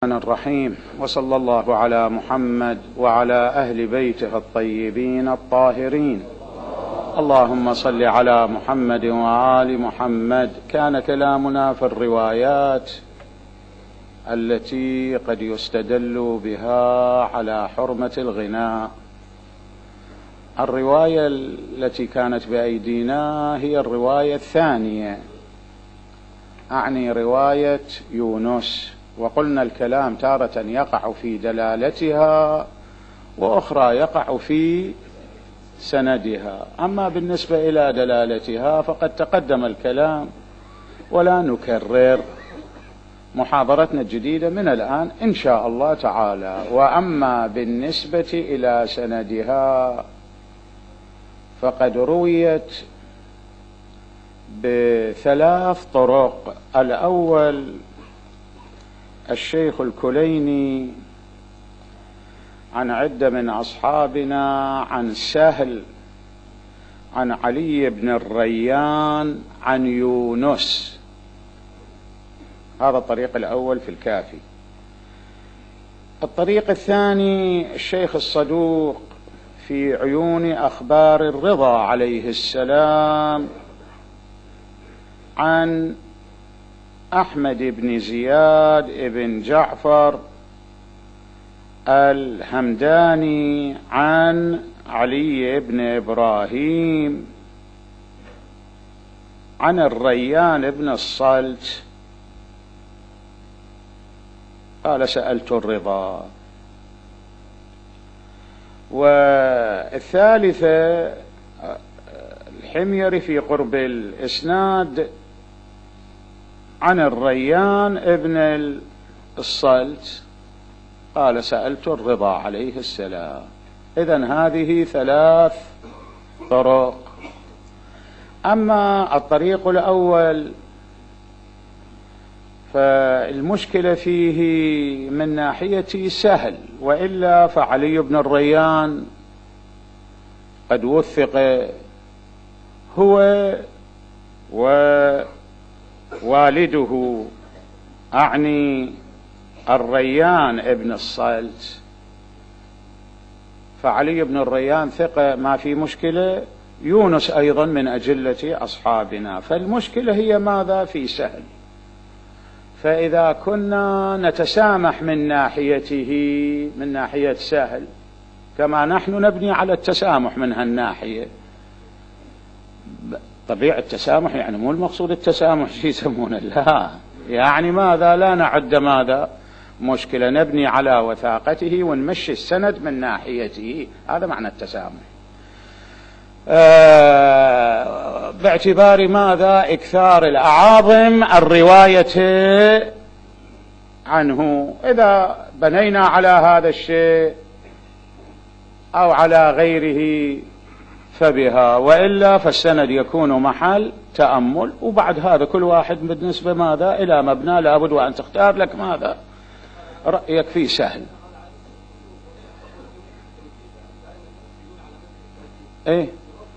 الرحيم، وصلى الله على محمد وعلى أهل بيته الطيبين الطاهرين. اللهم صل على محمد وآل محمد. كان كلامنا في الروايات التي قد يستدل بها على حرمة الغناء. الرواية التي كانت بأيدينا هي الرواية الثانية، أعني رواية يونس. وقلنا الكلام تارة يقع في دلالتها وأخرى يقع في سندها. أما بالنسبة إلى دلالتها فقد تقدم الكلام ولا نكرر. محاضرتنا الجديدة من الآن إن شاء الله تعالى. وأما بالنسبة إلى سندها فقد رويت بثلاث طرق. الأول الشيخ الكليني عن عدة من أصحابنا عن سهل عن علي بن الريان عن يونس. هذا الطريق الأول في الكافي. الطريق الثاني الشيخ الصدوق في عيون أخبار الرضا عليه السلام عن أحمد بن زياد بن جعفر الهمداني عن علي بن إبراهيم عن الريان بن الصلت قال سألت الرضا. والثالثة الحميري في قرب الإسناد عن الريان ابن الصلت قال سألت الرضا عليه السلام. إذن هذه ثلاث طرق. أما الطريق الأول فالمشكلة فيه من ناحية سهل، وإلا فعلي بن الريان قد وثق هو ووالده، أعني الريان ابن الصلت. فعلي بن الريان ثقة ما في مشكلة. يونس أيضا من أجلة أصحابنا. فالمشكلة هي ماذا؟ في سهل. فإذا كنا نتسامح من ناحيته من ناحية سهل كما نحن نبني على التسامح من هالناحية. طبيعة التسامح يعني مو المقصود التسامح شي يسمونه، لا، يعني ماذا؟ لا نعد ماذا؟ مشكلة، نبني على وثاقته ونمشي السند من ناحيته. هذا معنى التسامح. باعتبار ماذا؟ إكثار الأعاظم الرواية عنه. إذا بنينا على هذا الشيء أو على غيره فبها، وإلا فالسند يكون محل تأمل. وبعد هذا كل واحد بالنسبة ماذا إلى مبنى لابد وأن تختار لك ماذا رأيك فيه. سهل إيه؟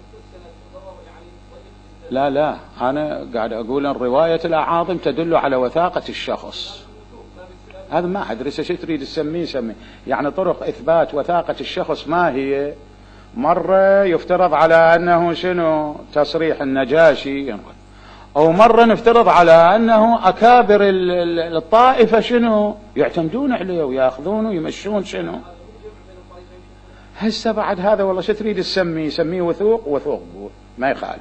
لا أنا قاعد أقول أن رواية الأعاظم تدل على وثاقة الشخص. هذا ما أدري شو تريد تسميه. سميه يعني طرق إثبات وثاقة الشخص. ما هي؟ مرة يفترض على أنه شنو تصريح النجاشي، أو مرة نفترض على أنه أكابر الطائفة شنو يعتمدون عليه ويأخذونه ويمشون شنو. هسه بعد هذا والله شو تريد تسميه؟ سميه وثوق ما يخالف.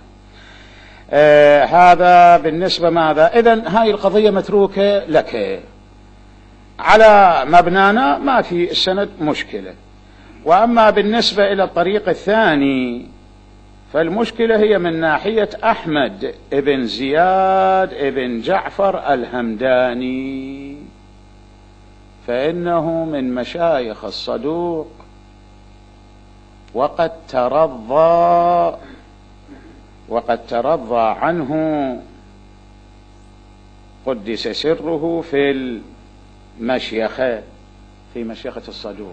هذا بالنسبة ماذا. إذن هاي القضية متروكة لك. على مبنانا ما في السند مشكلة. وأما بالنسبة إلى الطريق الثاني فالمشكلة هي من ناحية أحمد ابن زياد ابن جعفر الهمداني، فإنه من مشايخ الصدوق وقد ترضى عنه قدس سره في مشيخة الصدوق.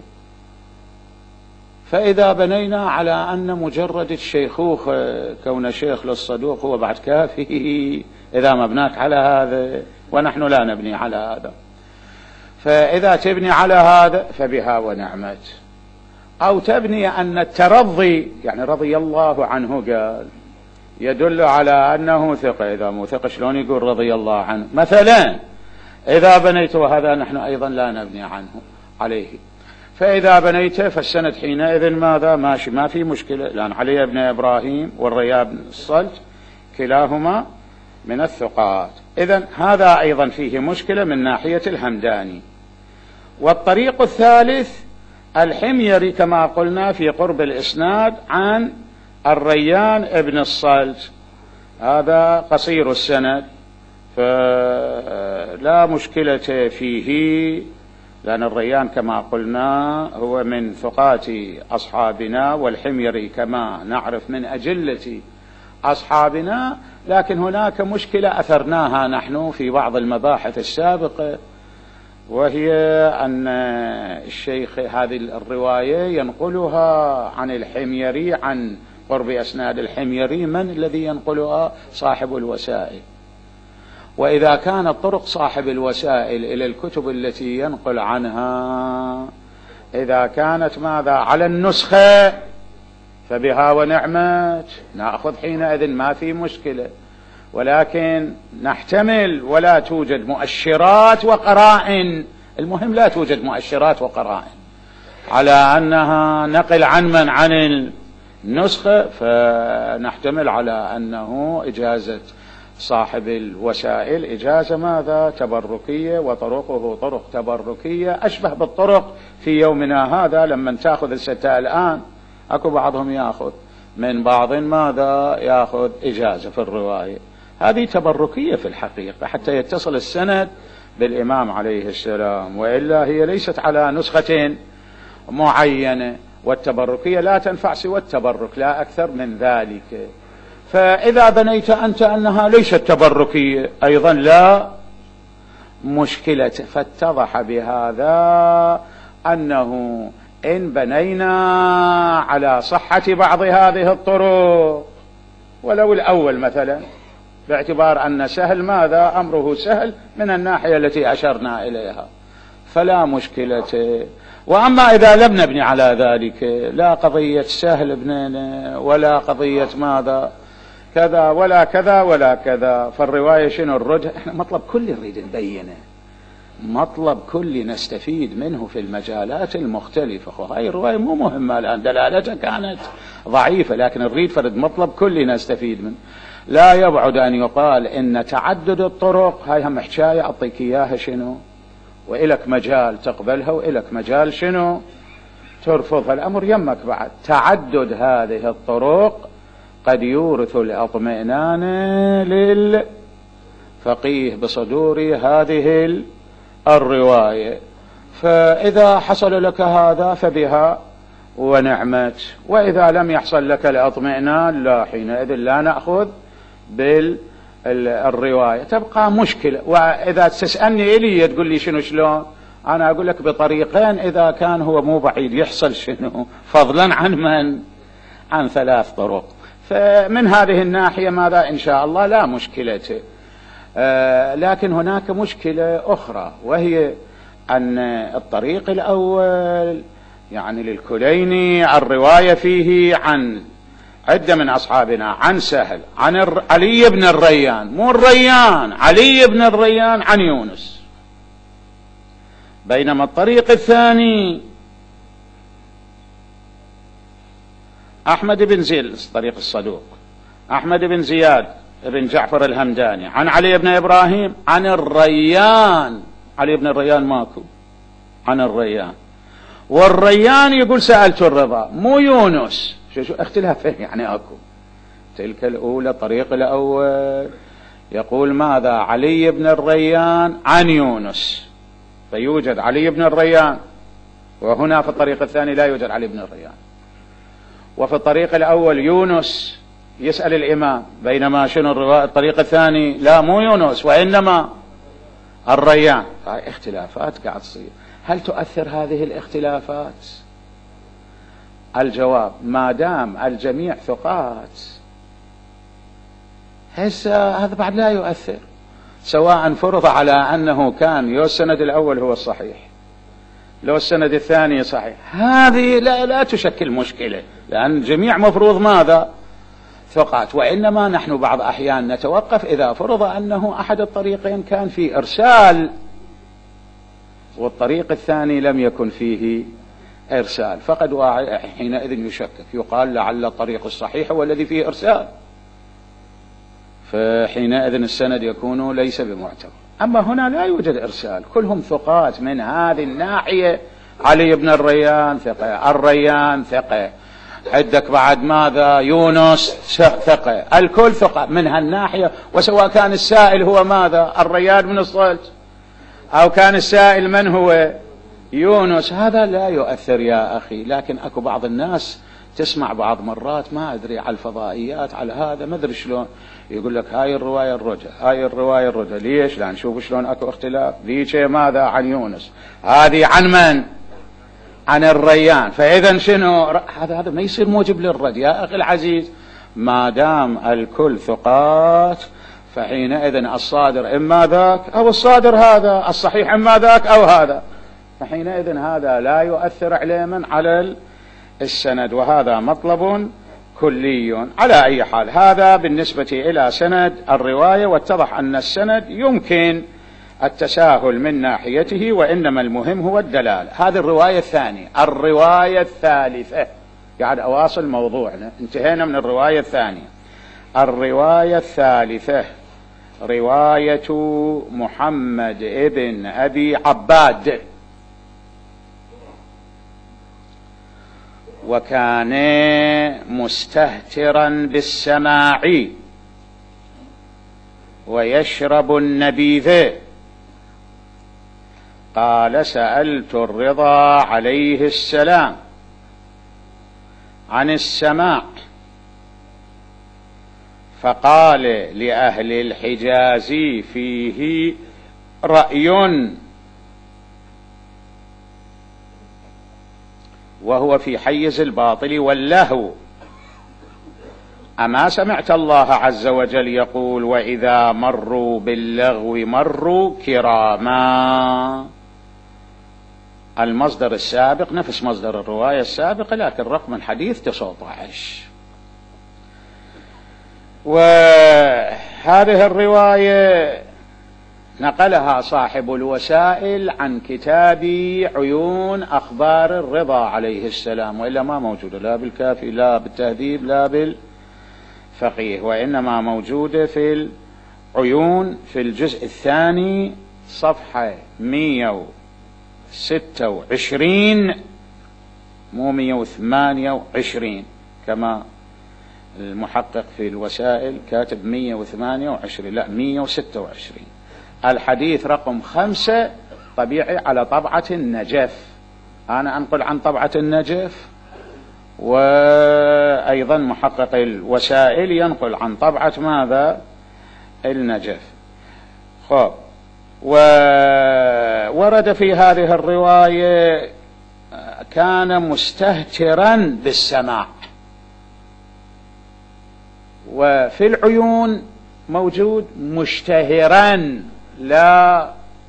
فإذا بنينا على أن مجرد الشيخوخة كون شيخ للصدوق هو بعد كافي، إذا مبناك على هذا ونحن لا نبني على هذا، فإذا تبني على هذا فبها ونعمت، أو تبني أن الترضي يعني رضي الله عنه قال يدل على أنه ثقة، إذا مو ثقة شلون يقول رضي الله عنه؟ مثلا إذا بنيت هذا نحن أيضا لا نبني عنه عليه، فإذا بنيت فالسند حينئذ ماذا؟ ماشي، ما في مشكلة، لأن علي بن إبراهيم والريان بن الصلت كلاهما من الثقات. إذن هذا أيضا فيه مشكلة من ناحية الهمداني. والطريق الثالث الحميري كما قلنا في قرب الإسناد عن الريان ابن الصلت، هذا قصير السند فلا مشكلة فيه، لأن الريان كما قلنا هو من ثقات أصحابنا، والحميري كما نعرف من أجلة أصحابنا. لكن هناك مشكلة أثرناها نحن في بعض المباحث السابقة، وهي أن الشيخ هذه الرواية ينقلها عن الحميري عن قرب أسناد الحميري، من الذي ينقلها؟ صاحب الوسائل. وإذا كانت طرق صاحب الوسائل إلى الكتب التي ينقل عنها إذا كانت ماذا؟ على النسخة فبها ونعمت، نأخذ حينئذ ما في مشكلة، ولكن نحتمل ولا توجد مؤشرات وقرائن، المهم لا توجد مؤشرات وقرائن على أنها نقل عن من؟ عن النسخة، فنحتمل على أنه إجازة صاحب الوسائل إجازة ماذا؟ تبركية، وطرقه طرق تبركية أشبه بالطرق في يومنا هذا. لما تأخذ الستة الآن أكو بعضهم يأخذ من بعض ماذا؟ يأخذ إجازة في الرواية، هذه تبركية في الحقيقة حتى يتصل السند بالإمام عليه السلام، وإلا هي ليست على نسخة معينة، والتبركية لا تنفع سوى التبرك لا أكثر من ذلك. فإذا بنيت أنت أنها ليست تبركية أيضا لا مشكلة. فاتضح بهذا أنه إن بنينا على صحة بعض هذه الطرق ولو الأول مثلا، باعتبار أن سهل ماذا؟ أمره سهل من الناحية التي أشرنا إليها، فلا مشكلة. وأما إذا لم نبني على ذلك، لا قضية سهل بنينا ولا قضية ماذا كذا ولا كذا ولا كذا، فالرواية شنو الرجح؟ احنا مطلب كل نريد نبينه، مطلب كل نستفيد منه في المجالات المختلفة. هاي الرواية مو مهمة الآن، دلالتها كانت ضعيفة، لكن نريد فرد مطلب كل نستفيد منه. لا يبعد أن يقال إن تعدد الطرق هاي هم حكاية أعطيك إياها شنو، وإلك مجال تقبلها وإلك مجال شنو ترفضها، الأمر يمك. بعد تعدد هذه الطرق قد يورث الاطمئنان للفقيه بصدور هذه الرواية، فإذا حصل لك هذا فبها ونعمت، وإذا لم يحصل لك الاطمئنان لا، حينئذ لا نأخذ بالرواية، تبقى مشكلة. وإذا تسألني إلي تقول لي شنو شلون، أنا أقول لك بطريقين إذا كان هو مو بعيد يحصل شنو، فضلا عن من؟ عن 3 طرق. فمن هذه الناحية ماذا إن شاء الله لا مشكلة. لكن هناك مشكلة أخرى، وهي أن الطريق الأول يعني للكليني الرواية فيه عن عدة من أصحابنا، عن سهل، عن علي بن الريان، مو الريان، علي بن الريان عن يونس، بينما الطريق الثاني أحمد بن زيد طريق الصدوق، أحمد بن زياد بن جعفر الهمداني عن علي بن إبراهيم عن الريان، علي بن الريان ماكو، عن الريان، والريان يقول سألت الرضا مو يونس، شو اختلافين يعني أكو. تلك الأولى طريق الأول يقول ماذا؟ علي بن الريان عن يونس، فيوجد علي بن الريان، وهنا في الطريق الثاني لا يوجد علي بن الريان. وفي الطريق الأول يونس يسأل الإمام، بينما شنو الطريق الثاني لا مو يونس وإنما الريان. هاي اختلافات قاعد تصير. هل تؤثر هذه الاختلافات؟ الجواب ما دام الجميع ثقات هسه هذا بعد لا يؤثر. سواء فرض على أنه كان يو السند الأول هو الصحيح لو السند الثاني صحيح، هذه لا تشكل مشكلة، لأن الجميع مفروض ماذا؟ ثقات. وإنما نحن بعض أحيان نتوقف إذا فرض أنه أحد الطريقين كان فيه إرسال والطريق الثاني لم يكن فيه إرسال، فقد حينئذ يشكك، يقال لعل الطريق الصحيح هو الذي فيه إرسال، فحينئذ السند يكون ليس بمعتبر. أما هنا لا يوجد إرسال، كلهم ثقات من هذه الناحية. علي بن الريان ثقة، الريان ثقة، عندك بعد ماذا؟ يونس ثقة، الكل ثقة من هالناحية. وسواء كان السائل هو ماذا؟ الريان بن الصلت، أو كان السائل من هو؟ يونس، هذا لا يؤثر يا أخي. لكن أكو بعض الناس تسمع بعض مرات ما أدري على الفضائيات على هذا ما أدري شلون يقول لك هاي الرواية الرجع، هاي الرواية الرجع. ليش؟ لأن شوفوا شلون أكو اختلاف، ذيك ماذا؟ عن يونس، هذه عن من؟ عن الريان. فإذا شنو هذا ما يصير موجب للرد يا أخي العزيز. ما دام الكل ثقات فحينئذ الصادر إما ذاك أو الصادر هذا، الصحيح إما ذاك أو هذا، فحينئذ هذا لا يؤثر علينا على السند، وهذا مطلب كلي. على أي حال هذا بالنسبة إلى سند الرواية، واتضح أن السند يمكن التساهل من ناحيته، وإنما المهم هو الدلالة. هذه الرواية الثانية. الرواية الثالثة، قاعد أواصل موضوعنا، انتهينا من الرواية الثانية. الرواية الثالثة رواية محمد ابن أبي عباد، وكان مستهترا بالسماع ويشرب النبيذ. قال: سألت الرضا عليه السلام عن السماع فقال: لأهل الحجاز فيه رأي، وهو في حيز الباطل واللهو. أما سمعت الله عز وجل يقول: وإذا مروا باللغو مروا كراما. المصدر السابق نفس مصدر الرواية السابقة، لكن رقم الحديث 19. وهذه الرواية نقلها صاحب الوسائل عن كتاب عيون أخبار الرضا عليه السلام، وإلا ما موجودة لا بالكافي لا بالتهذيب لا بالفقيه، وإنما موجودة في العيون في الجزء الثاني صفحة 126 مو 128 كما المحقق في الوسائل كاتب 128، لا 126. الحديث رقم 5 طبيعي على طبعة النجف، أنا أنقل عن طبعة النجف، وأيضا محقق الوسائل ينقل عن طبعة ماذا؟ النجف. خب، وورد في هذه الرواية كان مستهترا بالسماع، وفي العيون موجود مشتهرا لا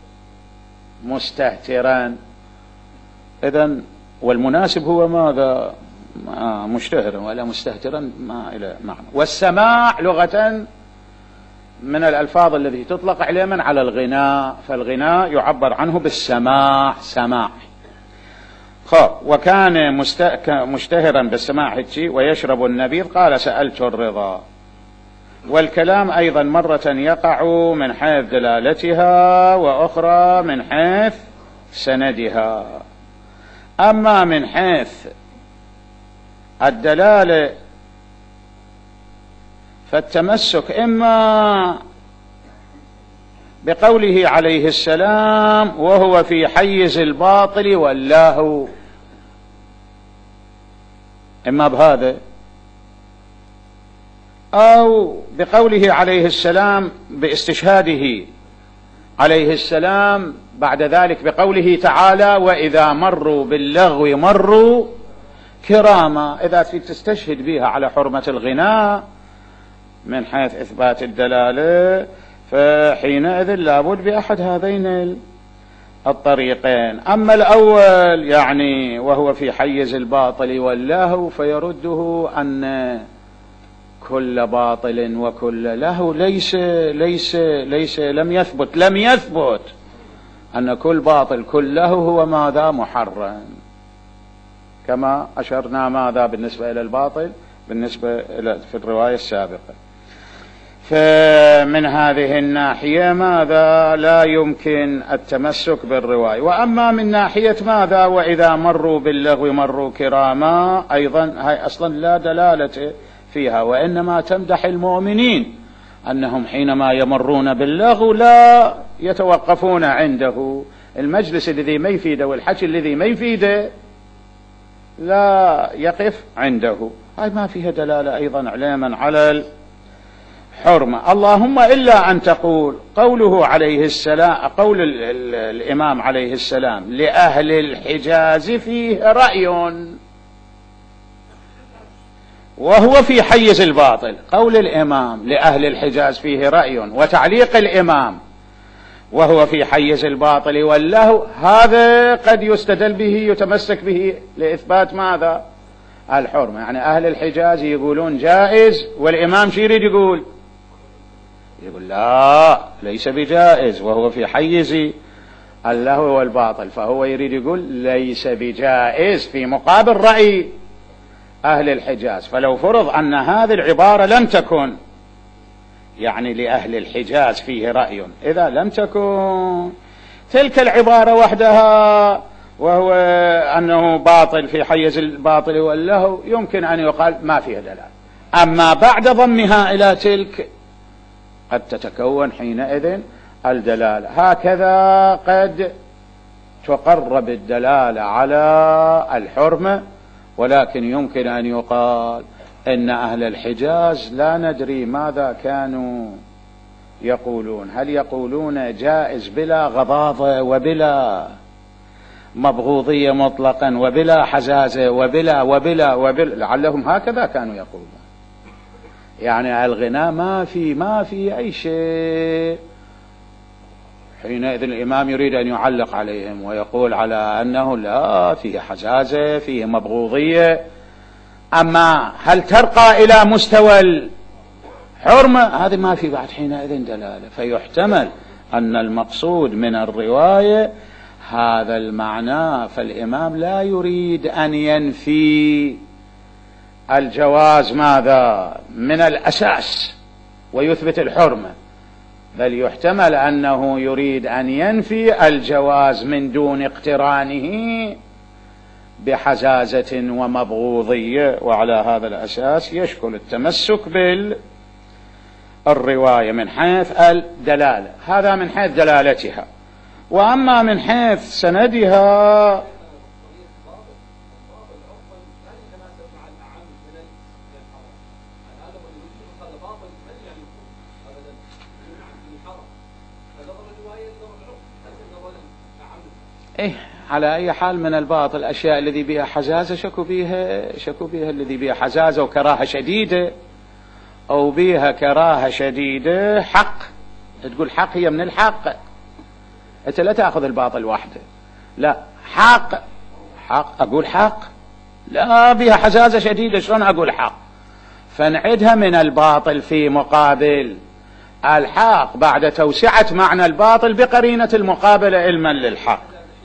مستهترا. إذن والمناسب هو ماذا؟ مشتهرا ولا مستهترا ما إلى معنى. والسماع لغة من الألفاظ التي تطلق عليها على الغناء، فالغناء يعبر عنه بالسماع، سماع. وكان مشتهرا بالسماع ويشرب النبيذ. قال: سألت الرضا. والكلام أيضا مرة يقع من حيث دلالتها، وأخرى من حيث سندها. أما من حيث الدلالة فالتمسك إما بقوله عليه السلام وهو في حيز الباطل واللهو، إما بهذا، أو بقوله عليه السلام باستشهاده عليه السلام بعد ذلك بقوله تعالى: وإذا مروا باللغو مروا كراما. إذا تستشهد بها على حرمة الغناء من حيث إثبات الدلالة، فحينئذ لابد بأحد هذين الطريقين. أما الأول يعني وهو في حيز الباطل واللهو، فيرده أن كل باطل وكل لهو لم يثبت أن كل باطل كل لهو هو ماذا محرم، كما أشرنا ماذا بالنسبة إلى الباطل بالنسبة في الرواية السابقة. فمن هذه الناحية ماذا لا يمكن التمسك بالرواية. وأما من ناحية ماذا وإذا مروا باللغو مروا كراما، أيضا هاي أصلا لا دلالة فيها، وإنما تمدح المؤمنين أنهم حينما يمرون باللغو لا يتوقفون عنده، المجلس الذي ما يفيده والحكي الذي ما يفيده لا يقف عنده. هاي ما فيها دلالة أيضا علما على الحرمة. اللهم إلا أن تقول قوله عليه السلام، قول الإمام عليه السلام لأهل الحجاز فيه رأي وهو في حيز الباطل، قول الإمام لأهل الحجاز فيه رأي وتعليق الإمام وهو في حيز الباطل واللهو، هذا قد يستدل به يتمسك به لإثبات ماذا؟ الحرمة. يعني أهل الحجاز يقولون جائز، والإمام شو يريد يقول لا ليس بجائز وهو في حيز اللهو والباطل، فهو يريد يقول ليس بجائز في مقابل رأي أهل الحجاز. فلو فرض أن هذه العبارة لم تكن يعني لأهل الحجاز فيه رأي، إذا لم تكن تلك العبارة وحدها وهو أنه باطل في حيز الباطل واللهو يمكن أن يقال ما فيها دلالة. أما بعد ضمها إلى تلك قد تتكون حينئذ الدلالة. هكذا قد تقرب الدلالة على الحرمة، ولكن يمكن أن يقال إن أهل الحجاز لا ندري ماذا كانوا يقولون، هل يقولون جائز بلا غضاضة وبلا مبغوضية مطلقا وبلا حزازة وبلا لعلهم هكذا كانوا يقولون. يعني الغناء ما في أي شيء. حينئذ الإمام يريد أن يعلق عليهم ويقول على أنه لا فيه حزازة فيه مبغوضية. أما هل ترقى إلى مستوى الحرمة؟ هذه ما في بعد حينئذ دلالة. فيحتمل أن المقصود من الرواية هذا المعنى، فالإمام لا يريد أن ينفي الجواز ماذا من الأساس ويثبت الحرمة، بل يحتمل أنه يريد أن ينفي الجواز من دون اقترانه بحزازة ومبغوضية، وعلى هذا الأساس يشكل التمسك بالرواية من حيث الدلالة. هذا من حيث دلالتها. وأما من حيث سندها على أي حال من الباطل الأشياء الذي بها حزازة شكوا بها الذي بها حزازة وكراهة شديدة أو بها كراهة شديدة حق. تقول حق هي من الحق، أنت لا تأخذ الباطل وحده، لا حق أقول حق، لا بها حزازة شديدة شلون أقول حق؟ فنعدها من الباطل في مقابل الحق بعد توسعة معنى الباطل بقرينة المقابلة علما للحق.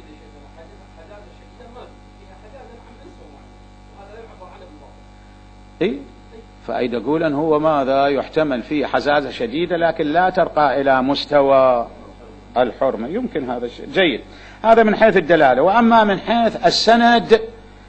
فأيد أقول هو ماذا يحتمل فيه حزازة شديدة لكن لا ترقى إلى مستوى الحرمة. يمكن هذا الشيء جيد. هذا من حيث الدلالة. وأما من حيث السند،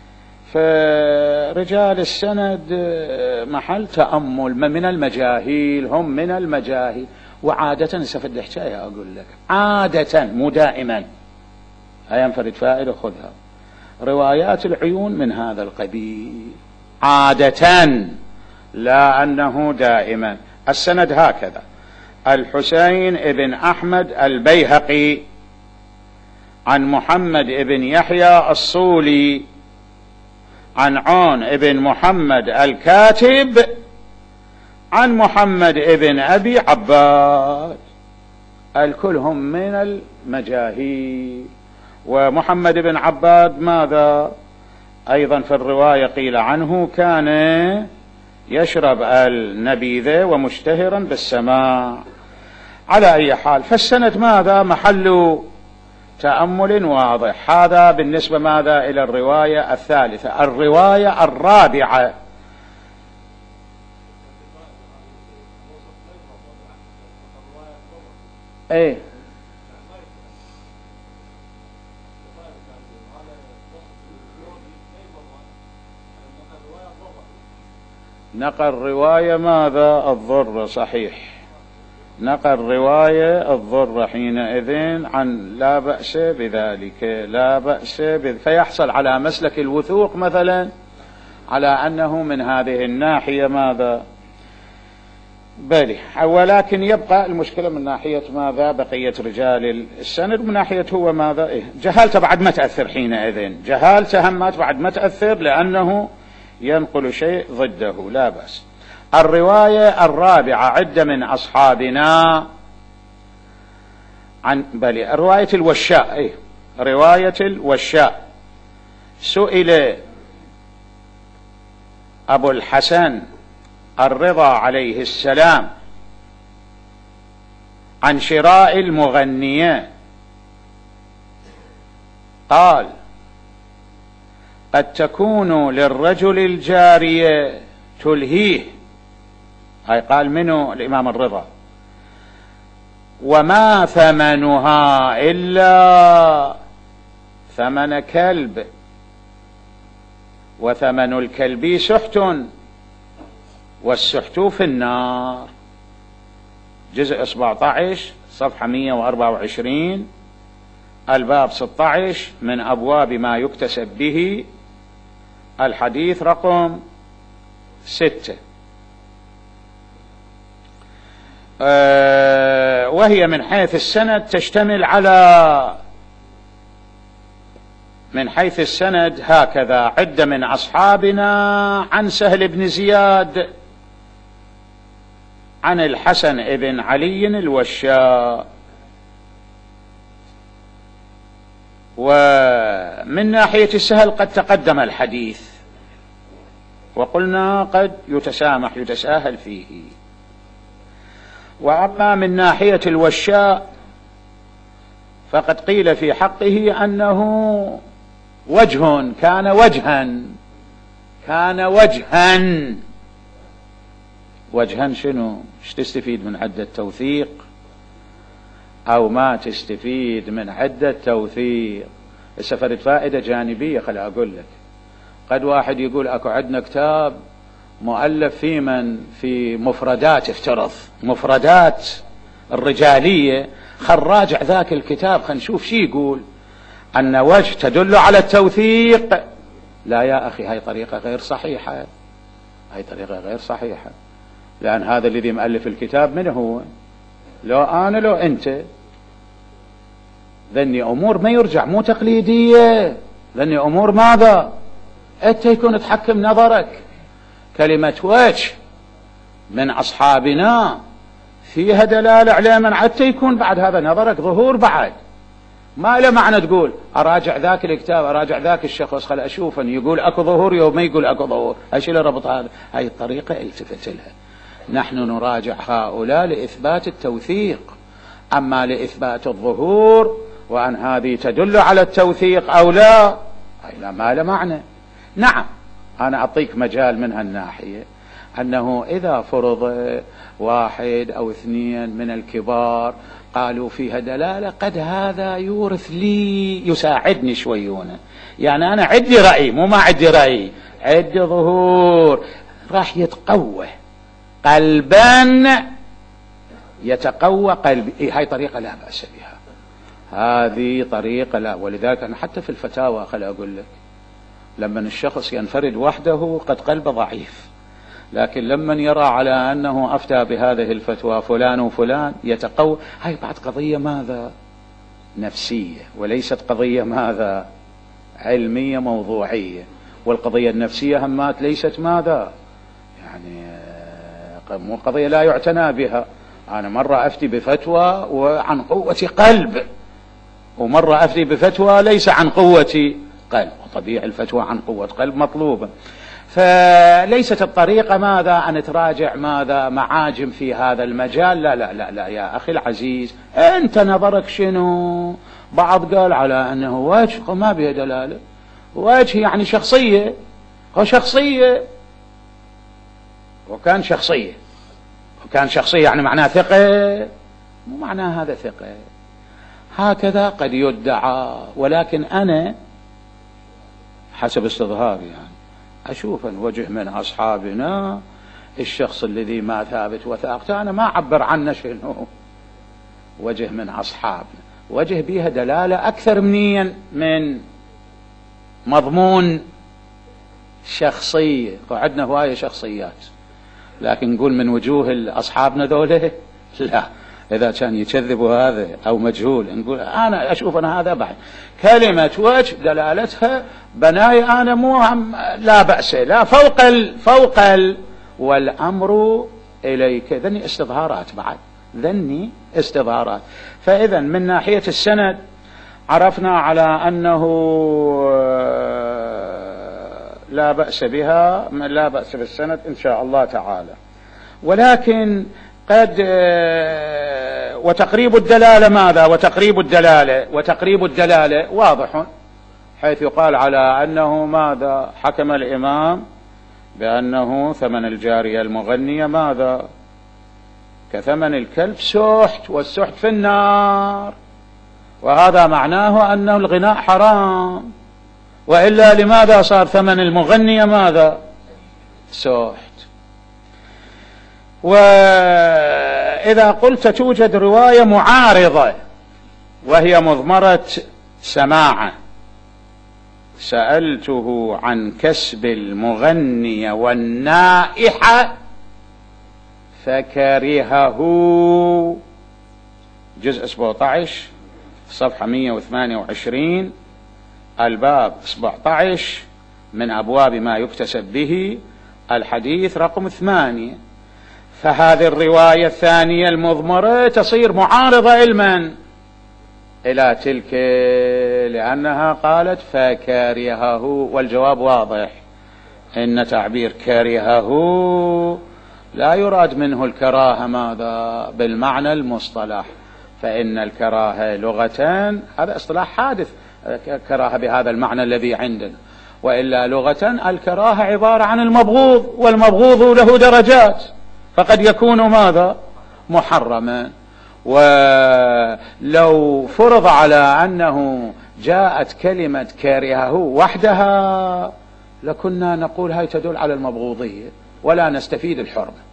فرجال السند محل تأمل من المجاهيل، هم من المجاهيل. وعادة استفد حكاية أقول لك، عادة مو دائما، ينفرد فائدة خذها، روايات العيون من هذا القبيل عادة، لا أنه دائما. السند هكذا: الحسين ابن أحمد البيهقي عن محمد ابن يحيى الصولي عن عون ابن محمد الكاتب عن محمد ابن أبي عباد. الكل هم من المجاهيل. ومحمد بن عباد ماذا أيضا في الرواية قيل عنه كان يشرب النبيذ ومشتهرا بالسماع. على أي حال فالسند ماذا محل تأمل واضح. هذا بالنسبة ماذا إلى الرواية الثالثة. الرواية الرابعة ايه نقل رواية ماذا الضر صحيح، نقل رواية الضر حينئذ عن لا بأس بذلك، لا بأس فيحصل على مسلك الوثوق مثلا على أنه من هذه الناحية ماذا بلي. ولكن يبقى المشكلة من ناحية ماذا بقية رجال السند، من ناحية هو ماذا جهالته بعد ما تأثر حينئذ، جهالته همات بعد ما تأثر لأنه ينقل شيء ضده لا بأس. الرواية الرابعة عدة من أصحابنا عن بلي رواية الوشاء رواية الوشاء. سئل أبو الحسن الرضا عليه السلام عن شراء المغنية قال قد تكون للرجل الجارية تلهيه، هاي قال منه الإمام الرضا، وما ثمنها إلا ثمن كلب، وثمن الكلب سحت، والسحت في النار. جزء 17 صفحة 124 الباب 16 من أبواب ما يكتسب به الحديث رقم 6. وهي من حيث السند تشتمل على من حيث السند هكذا عدة من أصحابنا عن سهل بن زياد عن الحسن ابن علي الوشاء. ومن ناحية السهل قد تقدم الحديث وقلنا قد يتسامح يتساهل فيه. وأما من ناحية الوشاء فقد قيل في حقه أنه وجه كان وجها شنو؟ ايش تستفيد من عدة توثيق أو ما تستفيد من عدة توثيق؟ السفرة فائدة جانبية. خل أقول لك، قد واحد يقول أكو عندنا كتاب مؤلف في مفردات، افترض مفردات الرجالية، خل راجع ذاك الكتاب خل نشوف شي يقول، أن وجه تدل على التوثيق. لا يا أخي، هاي طريقة غير صحيحة، هاي طريقة غير صحيحة، لأن هذا الذي مؤلف الكتاب من هو؟ لو أنا لو أنت، ذني أمور ما يرجع، مو تقليدية، ذني أمور ماذا أنت يكون تحكم نظرك. كلمة وجه من أصحابنا فيها دلالة على من حتى يكون بعد هذا نظرك ظهور، بعد ما له معنى تقول أراجع ذاك الكتاب أراجع ذاك الشخص خل أشوف أن يقول أكو ظهور يوم ما يقول أكو ظهور. ايش له ربط هذا؟ هاي الطريقة التفت لها. نحن نراجع هؤلاء لإثبات التوثيق، أما لإثبات الظهور وأن هذه تدل على التوثيق أو لا، هاي لا ما له معنى. نعم أنا أعطيك مجال من هالناحية، أنه إذا فرض واحد أو اثنين من الكبار قالوا فيها دلالة، قد هذا يورث لي يساعدني شويونه، يعني أنا عندي رأي، مو ما عندي رأي، عندي ظهور، راح يتقوى قلبا، يتقوى قلبي. هاي طريقة لا بأس بها، هذه طريقة لا. ولذلك أنا حتى في الفتاوى خل أقول لك، لما الشخص ينفرد وحده قد قلبه ضعيف، لكن لما يرى على أنه أفتى بهذه الفتوى فلان وفلان يتقوى. هاي بعد قضية ماذا نفسية، وليست قضية ماذا علمية موضوعية. والقضية النفسية همات ليست ماذا يعني مو قضية لا يعتنى بها، أنا مرة أفتي بفتوى وعن قوة قلب، ومرة أفتي بفتوى ليس عن قوة قلب، وطبيعي الفتوى عن قوة قلب مطلوبة. فليست الطريقة ماذا أن تراجع ماذا معاجم في هذا المجال. لا لا لا لا يا أخي العزيز، أنت نظرك شنو؟ بعض قال على أنه وجه ما به دلالة، وجه يعني شخصية، هو شخصية وكان شخصية، وكان شخصية يعني معناه ثقة، مو معناه هذا ثقة. هكذا قد يدعى، ولكن أنا حسب استظهاري يعني أشوف أن وجه من أصحابنا الشخص الذي ما ثابت وثاقته، أنا ما أعبر عنه شنو وجه من أصحابنا، وجه بيها دلالة أكثر منيا من مضمون شخصية، وعندنا هواية شخصيات، لكن نقول من وجوه أصحابنا ذوله لا، إذا كان يكذبوا هذا أو مجهول نقول أنا أشوف أن هذا بعد كلمة وجه دلالتها بناي أنا مو لا بأس، لا فوق والأمر إليك. ذني استظهارات بعد، ذني استظهارات. فإذا من ناحية السند عرفنا على أنه لا بأس بها، لا بأس بالسند إن شاء الله تعالى. ولكن قد وتقريب الدلالة ماذا؟ وتقريب الدلالة واضح، حيث يقال على أنه ماذا؟ حكم الإمام بأنه ثمن الجارية المغنية ماذا؟ كثمن الكلب سحت، والسحت في النار، وهذا معناه أنه الغناء حرام، وإلا لماذا صار ثمن المغنية ماذا؟ سحت. وإذا قلت توجد رواية معارضة وهي مضمرة سماعة، سألته عن كسب المغني والنائحة فكرهه، جزء 17 صفحة 128 الباب 17 من أبواب ما يكتسب به، الحديث رقم 8. فهذه الرواية الثانية المضمرة تصير معارضة إلى تلك، لأنها قالت فكرهه، والجواب واضح، إن تعبير كرهه لا يراد منه الكراهة ماذا؟ بالمعنى المصطلح، فإن الكراهة لغة هذا اصطلاح حادث، كراهة بهذا المعنى الذي عندنا، وإلا لغة الكراهة عبارة عن المبغوض، والمبغوض له درجات، فقد يكون ماذا؟ محرما. ولو فرض على أنه جاءت كلمة كرهه وحدها لكنا نقول هاي تدل على المبغوضية ولا نستفيد الحرمة.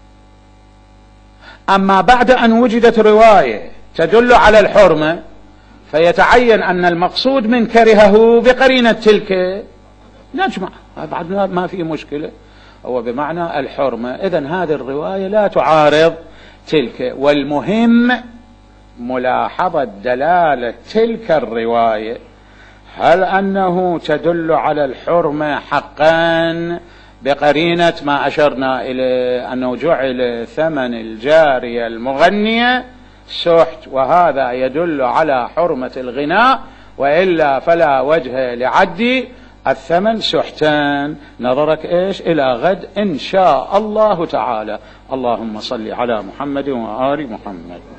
أما بعد أن وجدت رواية تدل على الحرمة فيتعين أن المقصود من كرهه بقرينة تلك نجمع، بعد ما في مشكلة، هو بمعنى الحرمة. إذن هذه الرواية لا تعارض تلك، والمهم ملاحظة دلالة تلك الرواية، هل أنه تدل على الحرمة حقا بقرينة ما أشرنا إلى أنه جعل ثمن الجارية المغنية سحت، وهذا يدل على حرمة الغناء، وإلا فلا وجه لعد الثمن سحتان. نظرك إيش؟ إلى غد إن شاء الله تعالى. اللهم صل على محمد وآل محمد.